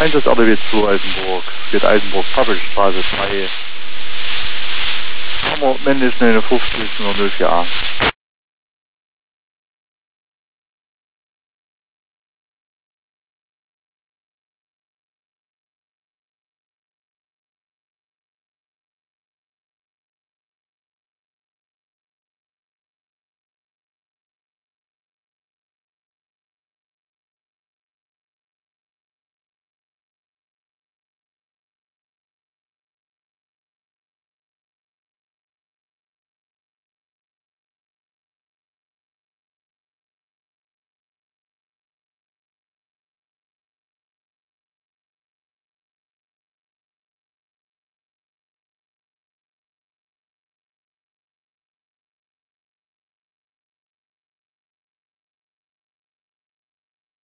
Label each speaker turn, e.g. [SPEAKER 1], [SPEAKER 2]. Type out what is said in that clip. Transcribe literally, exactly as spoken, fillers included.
[SPEAKER 1] Einsatz R D W zwei Eisenburg, geht Eisenburg, Pappelstraße drei, Hammer, männlich neunundfünfzig, null vier a.